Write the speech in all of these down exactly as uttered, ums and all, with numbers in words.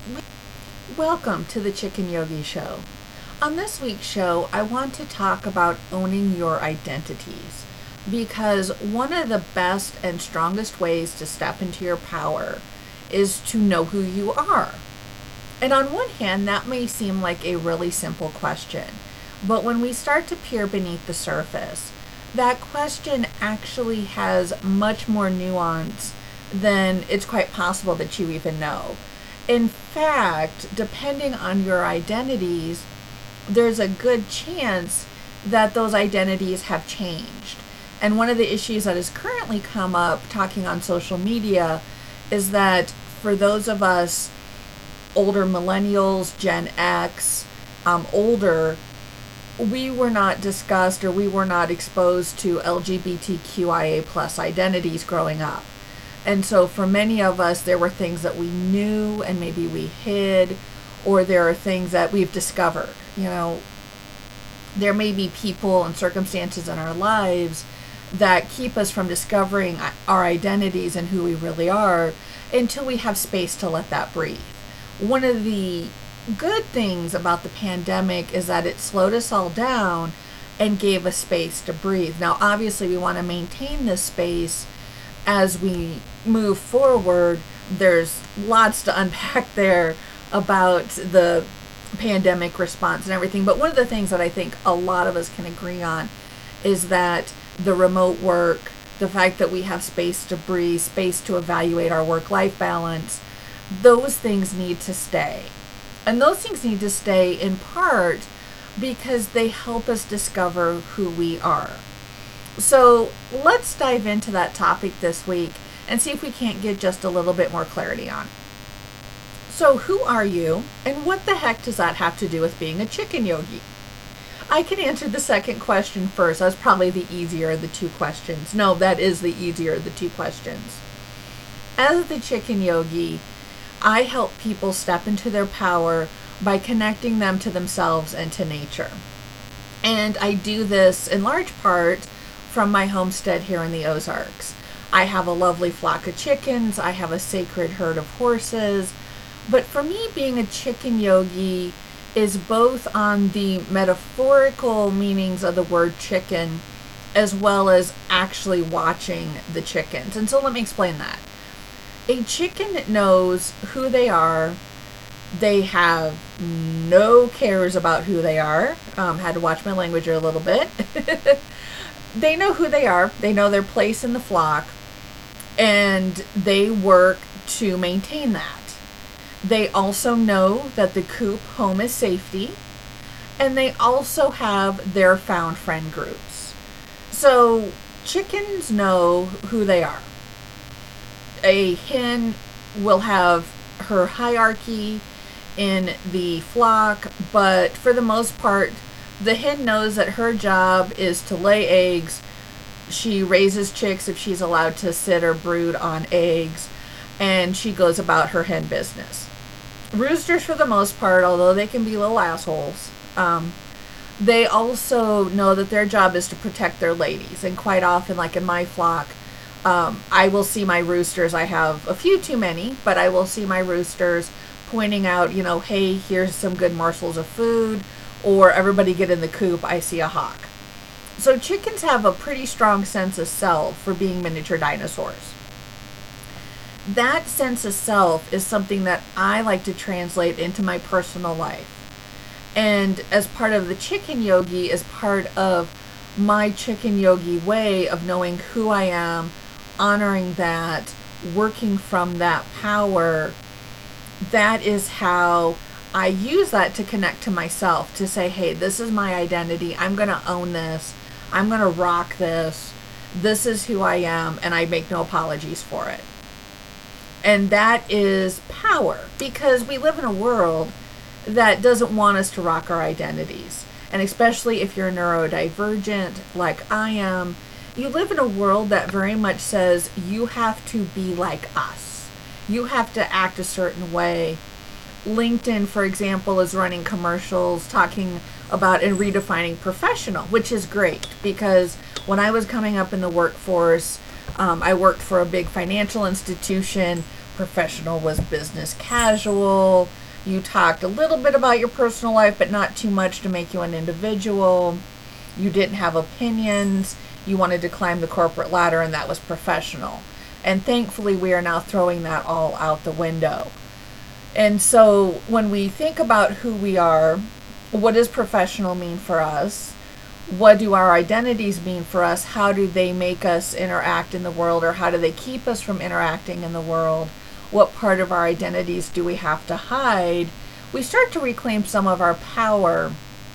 Welcome to the Chicken Yogi Show. On this week's show, I want to talk about owning your identities because one of the best and strongest ways to step into your power is to know who you are. And on one hand, that may seem like a really simple question, but when we start to peer beneath the surface, that question actually has much more nuance than it's quite possible that you even know. In fact, depending on your identities, there's a good chance that those identities have changed. And one of the issues that has currently come up talking on social media is that for those of us older millennials, Gen X, um, older, we were not discussed or we were not exposed to L G B T Q I A plus identities growing up. And so for many of us, there were things that we knew and maybe we hid, or there are things that we've discovered. You know, there may be people and circumstances in our lives that keep us from discovering our identities and who we really are until we have space to let that breathe. One of the good things about the pandemic is that it slowed us all down and gave us space to breathe. Now, obviously, we want to maintain this space as we move forward. There's lots to unpack there about the pandemic response and everything. But one of the things that I think a lot of us can agree on is that the remote work, the fact that we have space to breathe, space to evaluate our work-life balance, those things need to stay. And those things need to stay in part because they help us discover who we are. So let's dive into that topic this week and see if we can't get just a little bit more clarity on. So who are you, and what the heck does that have to do with being a chicken yogi? I can answer the second question first. That's probably the easier of the two questions. No, that is the easier of the two questions. As the chicken yogi, I help people step into their power by connecting them to themselves and to nature. And I do this in large part from my homestead here in the Ozarks. I have a lovely flock of chickens. I have a sacred herd of horses. But for me, being a chicken yogi is both on the metaphorical meanings of the word chicken as well as actually watching the chickens. And so let me explain that. A chicken knows who they are. They have no cares about who they are. Um, had to watch my language here a little bit. They know who they are. They know their place in the flock. And they work to maintain that. They also know that the coop home is safety. And they also have their found friend groups. So chickens know who they are. A hen will have her hierarchy in the flock, but for the most part, the hen knows that her job is to lay eggs. She raises chicks if she's allowed to sit or brood on eggs, and she goes about her hen business. Roosters, for the most part, although they can be little assholes, um, they also know that their job is to protect their ladies, and quite often, like in my flock, Um, I will see my roosters. I have a few too many, but I will see my roosters pointing out, you know, hey, here's some good morsels of food, or everybody get in the coop, I see a hawk. So chickens have a pretty strong sense of self for being miniature dinosaurs. That sense of self is something that I like to translate into my personal life. And as part of the chicken yogi, as part of my chicken yogi way of knowing who I am, honoring that, working from that power, that is how I use that to connect to myself, to say, hey, this is my identity. I'm going to own this. I'm going to rock this. This is who I am, and I make no apologies for it. And that is power, because we live in a world that doesn't want us to rock our identities. And especially if you're neurodivergent like I am, you live in a world that very much says you have to be like us. You have to act a certain way. LinkedIn, for example, is running commercials talking about and redefining professional, which is great because when I was coming up in the workforce, um, I worked for a big financial institution, professional was business casual. You talked a little bit about your personal life, but not too much to make you an individual. You didn't have opinions. You wanted to climb the corporate ladder, and that was professional. And thankfully, we are now throwing that all out the window. And so when we think about who we are, what does professional mean for us? What do our identities mean for us? How do they make us interact in the world, or how do they keep us from interacting in the world? What part of our identities do we have to hide? We start to reclaim some of our power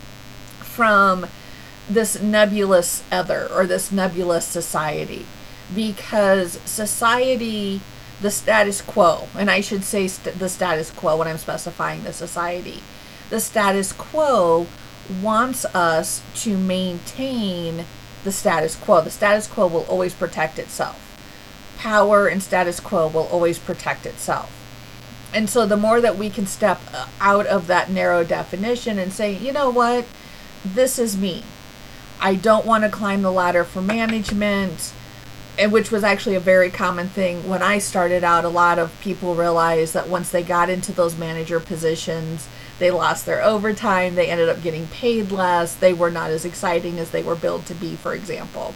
from this nebulous other, or this nebulous society, because society, the status quo, and I should say st- the status quo when I'm specifying the society, the status quo wants us to maintain the status quo. The status quo will always protect itself. Power and status quo will always protect itself. And so the more that we can step out of that narrow definition and say, you know what, this is me. I don't want to climb the ladder for management, and which was actually a very common thing when I started out. A lot of people realized that once they got into those manager positions, they lost their overtime, they ended up getting paid less, they were not as exciting as they were billed to be, for example.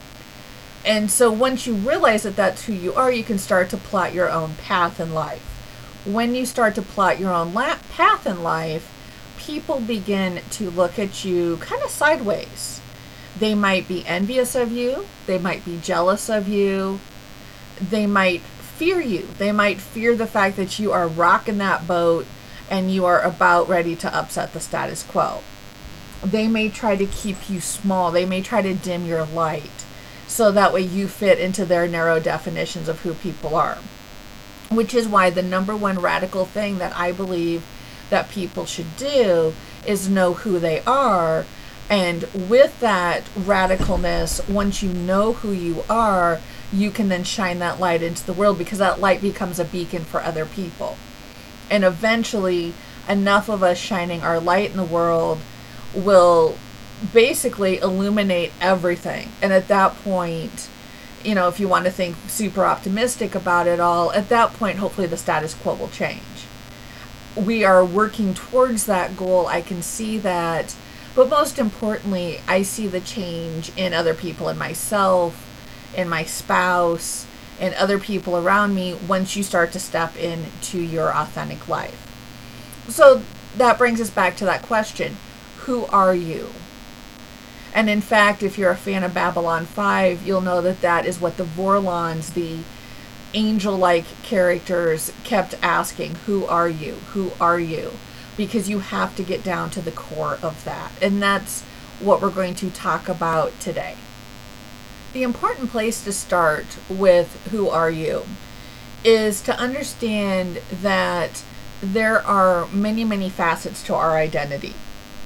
And so once you realize that that's who you are, you can start to plot your own path in life. When you start to plot your own la- path in life, people begin to look at you kind of sideways. They might be envious of you, they might be jealous of you, they might fear you. They might fear the fact that you are rocking that boat and you are about ready to upset the status quo. They may try to keep you small. They may try to dim your light so that way you fit into their narrow definitions of who people are. Which is why the number one radical thing that I believe that people should do is know who they are. And with that radicalness, once you know who you are, you can then shine that light into the world, because that light becomes a beacon for other people. And eventually, enough of us shining our light in the world will basically illuminate everything. And at that point, you know, if you want to think super optimistic about it all, at that point, hopefully the status quo will change. We are working towards that goal. I can see that. But most importantly, I see the change in other people, in myself, in my spouse, and other people around me once you start to step into your authentic life. So that brings us back to that question, who are you? And in fact, if you're a fan of Babylon five, you'll know that that is what the Vorlons, the angel-like characters, kept asking, who are you? Who are you? Because you have to get down to the core of that. And that's what we're going to talk about today. The important place to start with who are you is to understand that there are many, many facets to our identity.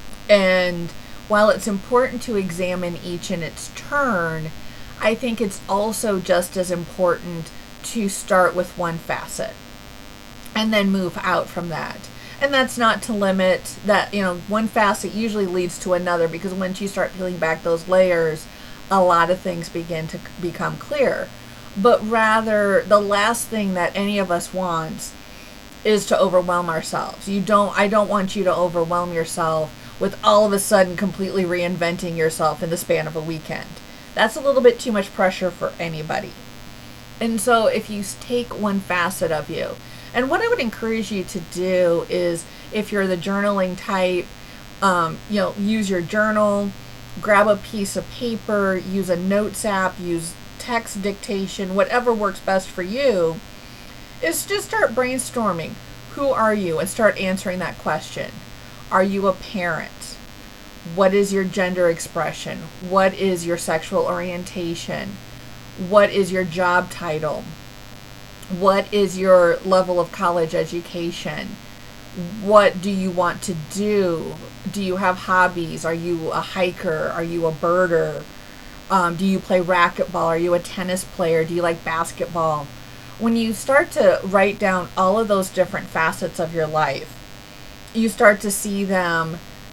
And while it's important to examine each in its turn, I think it's also just as important to start with one facet and then move out from that. And that's not to limit that, you know, one facet usually leads to another, because once you start peeling back those layers, a lot of things begin to become clear. But rather, the last thing that any of us wants is to overwhelm ourselves. You don't, I don't want you to overwhelm yourself with all of a sudden completely reinventing yourself in the span of a weekend. That's a little bit too much pressure for anybody. And so if you take one facet of you, and what I would encourage you to do is, if you're the journaling type, um, you know, use your journal, grab a piece of paper, use a notes app, use text dictation, whatever works best for you, is just start brainstorming. Who are you? And start answering that question. Are you a parent? What is your gender expression? What is your sexual orientation? What is your job title? What is your level of college education? What do you want to do? Do you have hobbies? Are you a hiker? Are you a birder? Um, do you play racquetball? Are you a tennis player? Do you like basketball? When you start to write down all of those different facets of your life, you start to see them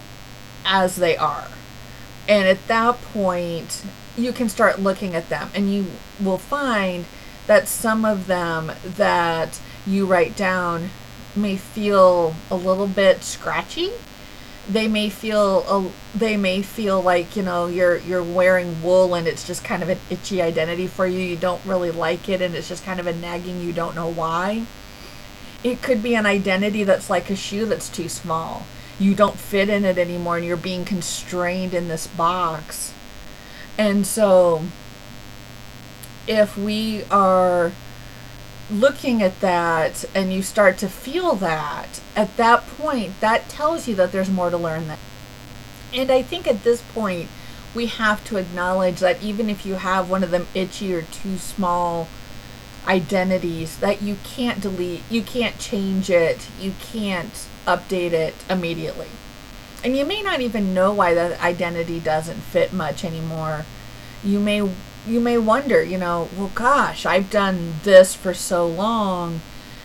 as they are. And at that point, you can start looking at them, and you will find that some of them that you write down may feel a little bit scratchy. They may feel a, they may feel like, you know, you're you're wearing wool and it's just kind of an itchy identity for you. You don't really like it and it's just kind of a nagging, you don't know why. It could be an identity that's like a shoe that's too small. You don't fit in it anymore and you're being constrained in this box. And so if we are looking at that and you start to feel that, at that point, that tells you that there's more to learn there. And I think at this point, we have to acknowledge that even if you have one of them itchy or too small identities, that you can't delete, you can't change it, you can't update it immediately. And you may not even know why that identity doesn't fit much anymore. You may you may wonder, you know, well, gosh, I've done this for so long,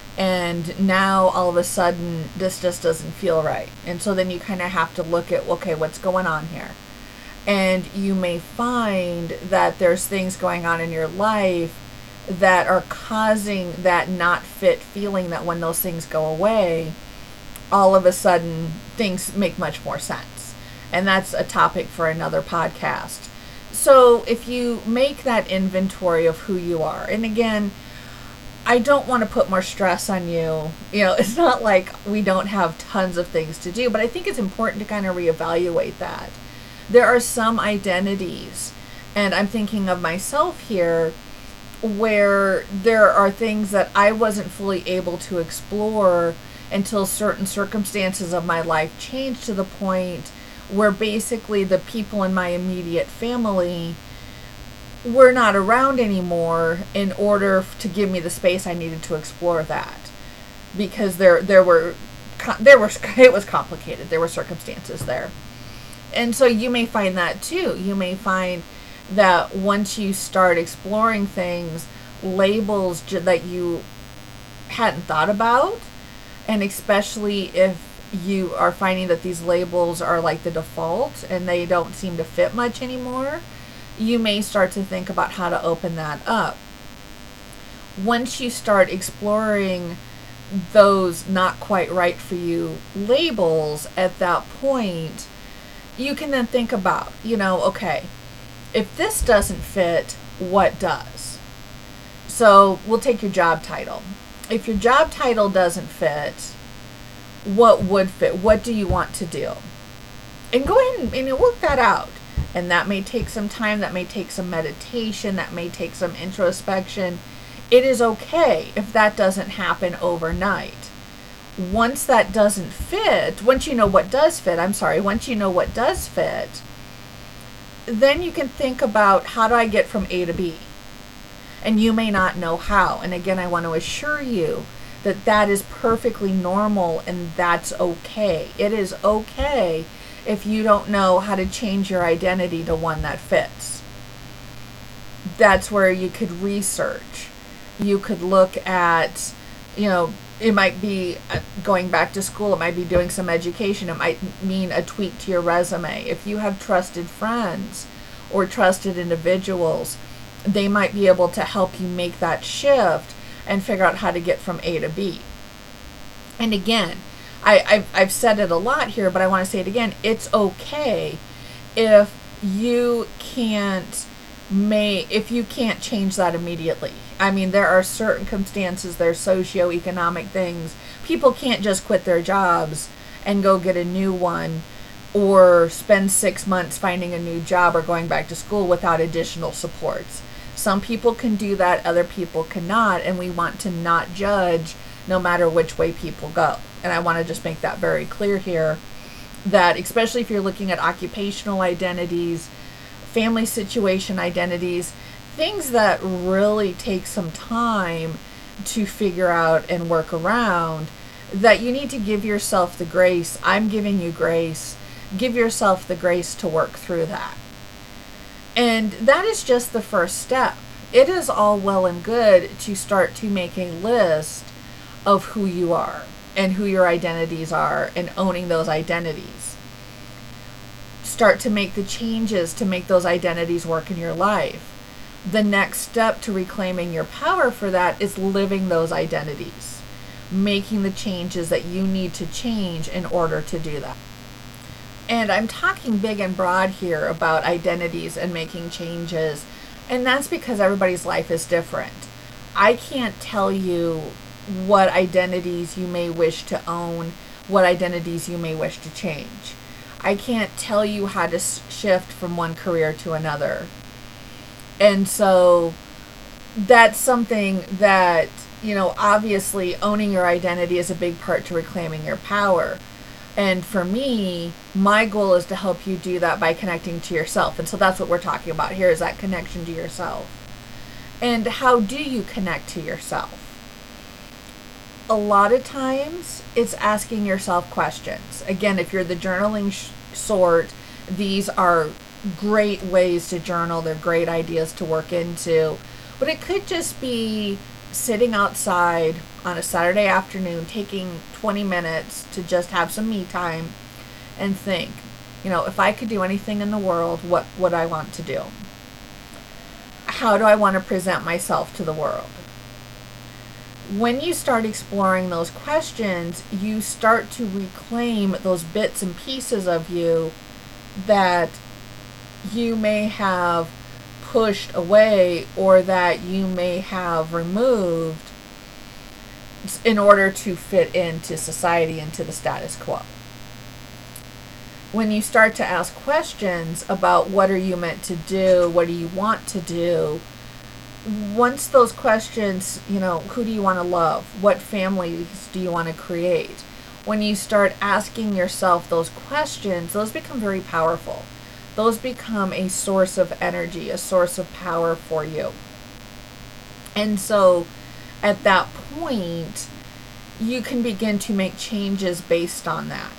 and now all of a sudden this just doesn't feel right. And so then you kind of have to look at, okay, what's going on here? And you may find that there's things going on in your life that are causing that not fit feeling, that when those things go away, all of a sudden things make much more sense. And that's a topic for another podcast. So if you make that inventory of who you are, and again, I don't want to put more stress on you. You know, it's not like we don't have tons of things to do, but I think it's important to kind of reevaluate that. There are some identities, and I'm thinking of myself here, where there are things that I wasn't fully able to explore until certain circumstances of my life changed to the point where basically the people in my immediate family were not around anymore in order to give me the space I needed to explore that, because there there were there were it was complicated. There were circumstances there. And so you may find that too. You may find that once you start exploring things, labels j- that you hadn't thought about, and especially if you are finding that these labels are like the default and they don't seem to fit much anymore, you may start to think about how to open that up. Once you start exploring those not quite right for you labels, at that point, you can then think about, you know, okay, if this doesn't fit, what does? So we'll take your job title. If your job title doesn't fit, what would fit? What do you want to do? And go ahead and, and work that out. And that may take some time. That may take some meditation. That may take some introspection. It is okay if that doesn't happen overnight. Once that doesn't fit, once you know what does fit, I'm sorry, once you know what does fit, then you can think about, how do I get from A to B? And you may not know how. And again, I want to assure you that that is perfectly normal and that's okay. It is okay if you don't know how to change your identity to one that fits. That's where you could research. You could look at, you know, it might be going back to school. It might be doing some education. It might mean a tweak to your resume. If you have trusted friends or trusted individuals, they might be able to help you make that shift and figure out how to get from A to B. And again, I, I've, I've said it a lot here, but I want to say it again. It's okay if you can't may if you can't change that immediately. I mean, there are certain circumstances, there's socioeconomic things. People can't just quit their jobs and go get a new one, or spend six months finding a new job or going back to school without additional supports. Some people can do that, other people cannot, and we want to not judge no matter which way people go. And I want to just make that very clear here, that especially if you're looking at occupational identities, family situation identities, things that really take some time to figure out and work around, that you need to give yourself the grace. I'm giving you grace. Give yourself the grace to work through that. And that is just the first step. It is all well and good to start to make a list of who you are and who your identities are and owning those identities. Start to make the changes to make those identities work in your life. The next step to reclaiming your power for that is living those identities. making the changes that you need to change in order to do that. And I'm talking big and broad here about identities and making changes, and that's because everybody's life is different. I can't tell you what identities you may wish to own, what identities you may wish to change. I can't tell you how to shift from one career to another. And so that's something that, you know, obviously owning your identity is a big part to reclaiming your power. And for me, my goal is to help you do that by connecting to yourself. And so that's what we're talking about here, is that connection to yourself. And how do you connect to yourself? A lot of times it's asking yourself questions. Again, if you're the journaling sh- sort, these are great ways to journal. They're great ideas to work into. But it could just be sitting outside on a Saturday afternoon, taking twenty minutes to just have some me time and think, you know, if I could do anything in the world, what would I want to do? How do I want to present myself to the world? When you start exploring those questions, you start to reclaim those bits and pieces of you that you may have pushed away or that you may have removed in order to fit into society and to the status quo. When you start to ask questions about what are you meant to do, what do you want to do, once those questions, you know, who do you want to love? What families do you want to create? When you start asking yourself those questions, those become very powerful. Those become a source of energy, a source of power for you. And so at that point, you can begin to make changes based on that.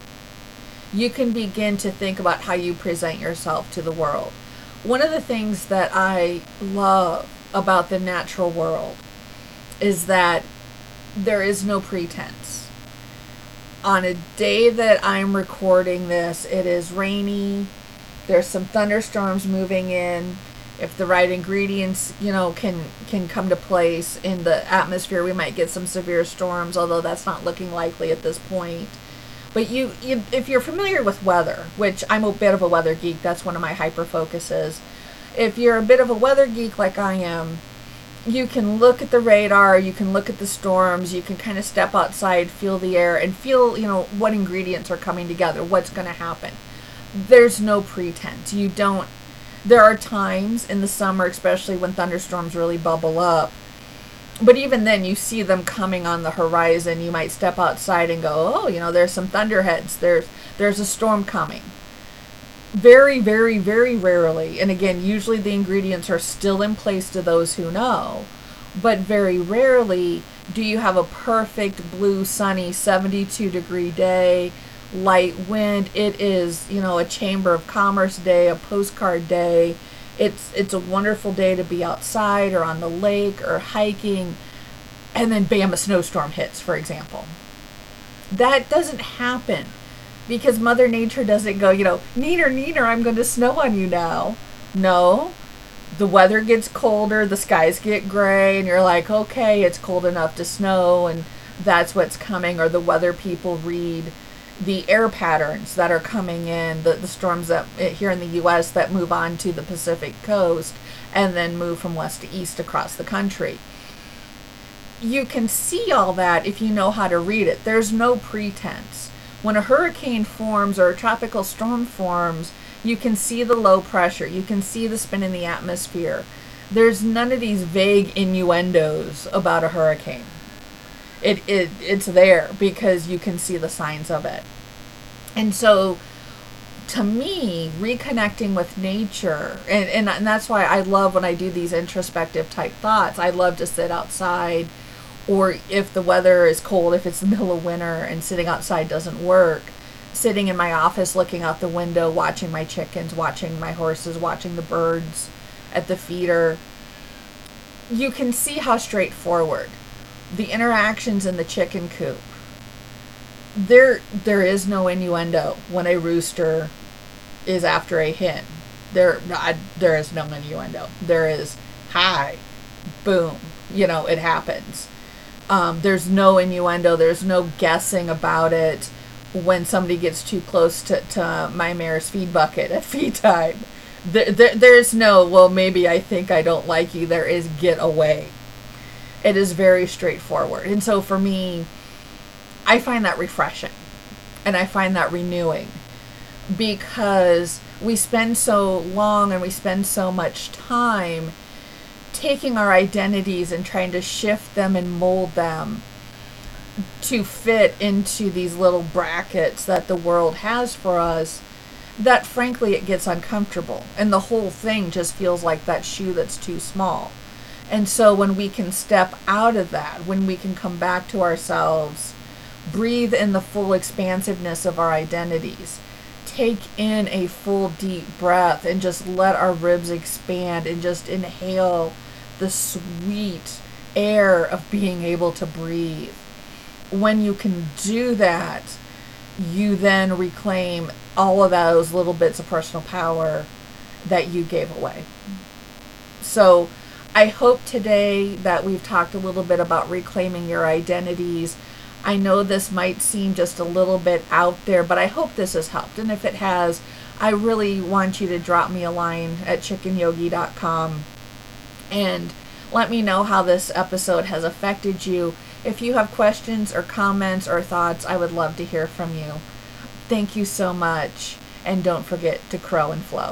You can begin to think about how you present yourself to the world. One of the things that I love about the natural world is that there is no pretense. On a day that I'm recording this, it is rainy. There's some thunderstorms moving in. If the right ingredients, you know, can can come to place in the atmosphere, we might get some severe storms, although that's not looking likely at this point. But you, you, if you're familiar with weather, which I'm a bit of a weather geek, that's one of my hyper focuses. If you're a bit of a weather geek like I am, you can look at the radar, you can look at the storms, you can kind of step outside, feel the air, and feel, you know, what ingredients are coming together, what's going to happen. There's no pretense. You don't, there are times in the summer, especially when thunderstorms really bubble up, but even then you see them coming on the horizon. You might step outside and go, oh, you know, there's some thunderheads, there's there's a storm coming. Very, very, very rarely, and again, usually the ingredients are still in place to those who know, but very rarely do you have a perfect blue, sunny, seventy-two degree day, light wind. It is, you know, a Chamber of Commerce day, a postcard day. It's it's a wonderful day to be outside or on the lake or hiking, and then bam, a snowstorm hits, for example. That doesn't happen because Mother Nature doesn't go, you know, neener, neener, I'm going to snow on you now. No, the weather gets colder, the skies get gray, and you're like, okay, it's cold enough to snow, and that's what's coming. Or the weather people read the air patterns that are coming in, the, the storms that here in the U S that move on to the Pacific coast and then move from west to east across the country. You can see all that if you know how to read it. There's no pretense. When a hurricane forms or a tropical storm forms, you can see the low pressure. You can see the spin in the atmosphere. There's none of these vague innuendos about a hurricane. It, it it's there because you can see the signs of it. And so to me, reconnecting with nature, and, and, and that's why I love when I do these introspective type thoughts. I love to sit outside, or if the weather is cold, if it's the middle of winter and sitting outside doesn't work, sitting in my office looking out the window, watching my chickens, watching my horses, watching the birds at the feeder. You can see how straightforward the interactions in the chicken coop. There, there is no innuendo when a rooster is after a hen. There, I, there is no innuendo. There is hi, boom. You know, it happens. Um, there's no innuendo, there's no guessing about it when somebody gets too close to, to my mare's feed bucket at feed time. There, there, there's no, well, maybe I think I don't like you. There is get away. It is very straightforward. And so for me, I find that refreshing. And I find that renewing. Because we spend so long and we spend so much time taking our identities and trying to shift them and mold them to fit into these little brackets that the world has for us, that frankly it gets uncomfortable and the whole thing just feels like that shoe that's too small. And so when we can step out of that, when we can come back to ourselves, breathe in the full expansiveness of our identities, take in a full deep breath and just let our ribs expand and just inhale the sweet air of being able to breathe. When you can do that, you then reclaim all of those little bits of personal power that you gave away. So I hope today that we've talked a little bit about reclaiming your identities. I know this might seem just a little bit out there, but I hope this has helped. And if it has, I really want you to drop me a line at chicken yogi dot com and let me know how this episode has affected you. If you have questions or comments or thoughts, I would love to hear from you. Thank you so much, and don't forget to crow and flow.